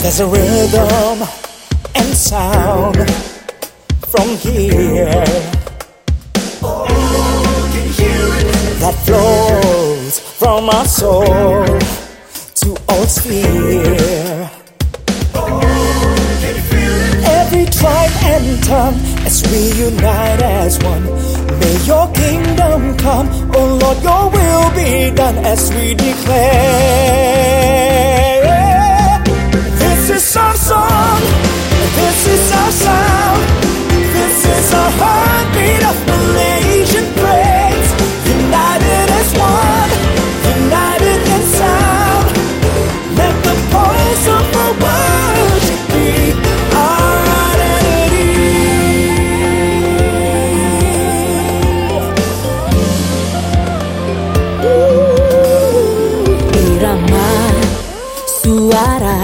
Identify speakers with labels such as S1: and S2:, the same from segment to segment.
S1: There's a rhythm and sound from here. Oh, can you hear it? That flows from our soul to all sphere. Oh, can you feel it? Every tribe and tongue as we unite as one. May your kingdom come, oh Lord, your will be done as we declare. This is our song, this is our sound, this is our heartbeat of Malaysian praise. United as one, united in sound. Let the pulse of our worship be our identity.
S2: Irama suara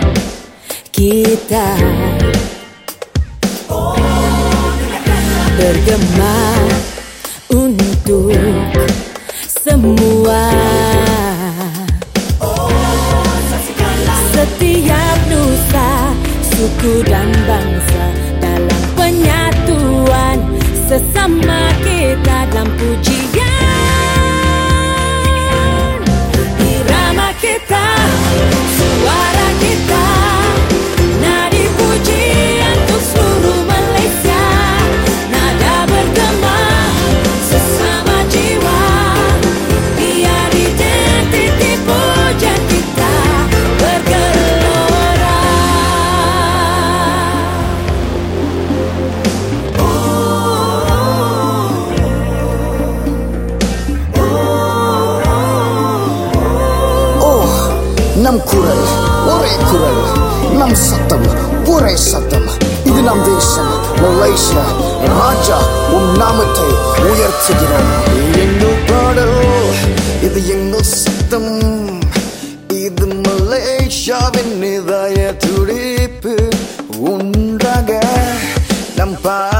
S2: kita bergema untuk semua. Setiap nusa, suku dan bangsa dalam penyatuan sesama kita dalam pujian. Irama kita, suara kita, nadi pujian untuk seluruh Malaysia. Nada bergema sesama jiwa, biar identiti pujian kita bergelora.
S3: Nam kural, ore kural, nam satam, pure satam. Idu nam desam, Malaysia, Raja, namate, uyarthigiram. Yengal padal, idu yengal satam. Idu Malaysia vinidaya thudippu undaga nam